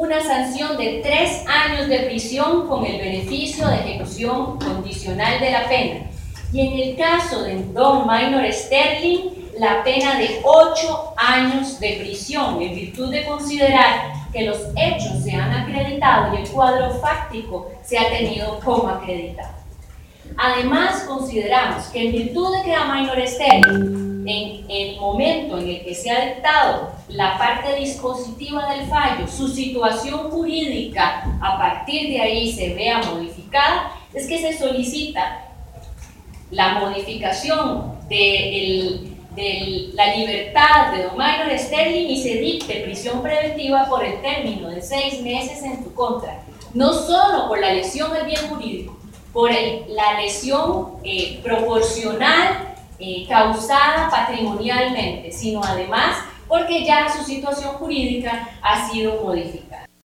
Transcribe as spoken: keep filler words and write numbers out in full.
una sanción de tres años de prisión con el beneficio de ejecución condicional de la pena. Y en el caso de Don Minor Sterling, la pena de ocho años de prisión, en virtud de considerar que los hechos se han acreditado y el cuadro fáctico se ha tenido como acreditado. Además, consideramos que en virtud de que a Minor Sterling, en el momento en el que se ha dictado la parte dispositiva del fallo, su situación jurídica a partir de ahí se vea modificada, es que se solicita la modificación de, de la libertad de Don Minor Sterling y se dicte prisión preventiva por el término de seis meses en tu contra, no solo por la lesión al bien jurídico, por el, la lesión eh, proporcional eh, causada patrimonialmente, sino además porque ya su situación jurídica ha sido modificada.